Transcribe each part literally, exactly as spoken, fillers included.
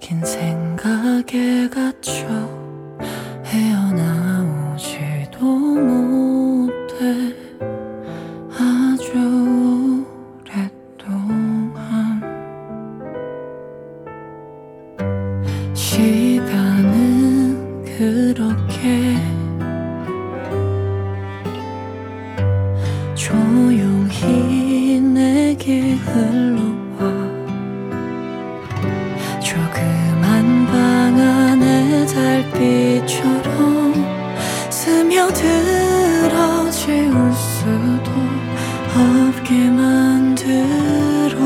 긴 생각에 갇혀 헤어나오지도 못해 아주 오랫동안. 시간은 그렇게 조용히 내게 흘러와 조그만 방 안에 달빛처럼 스며들어 지울 수도 없게 만들어.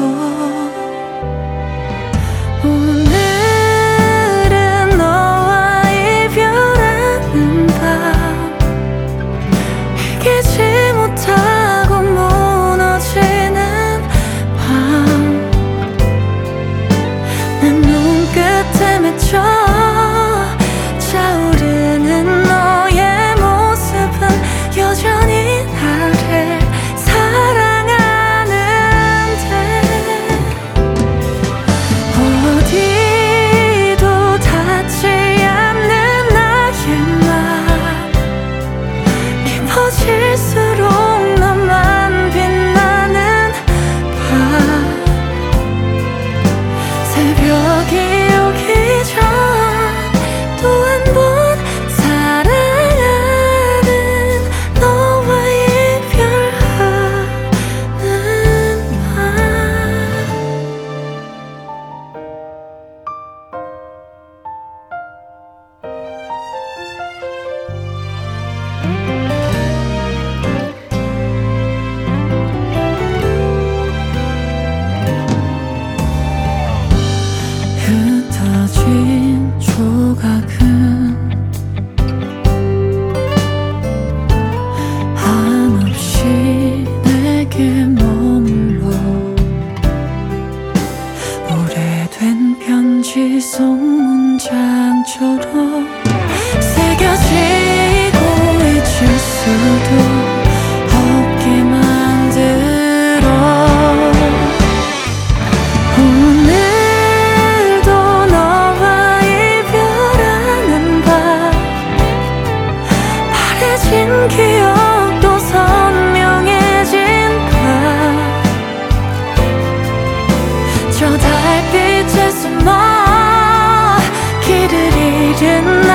오늘은 너와 이별하는 밤, 이기지 못하고 무너지는 밤. 내 눈끝에 맺혀 차오르는 너의 모습은 여전히 나를 사랑하는데 어디도 닿지 않는 나의 맘, 깊어질수록 너만 빛나는 밤. 새벽이 오기 전 또 한 번 사랑하는 너와 이별하는 밤. 흩어진 조각은 한없이 내게 머물러 오래된 편지 속 문장처럼 새겨지고 잊을 수도 없게 만들어. 오늘도 너와 이별하는 밤, 바래진 기억도 선명해진 밤. 저 달빛에 숨어 길을 잃은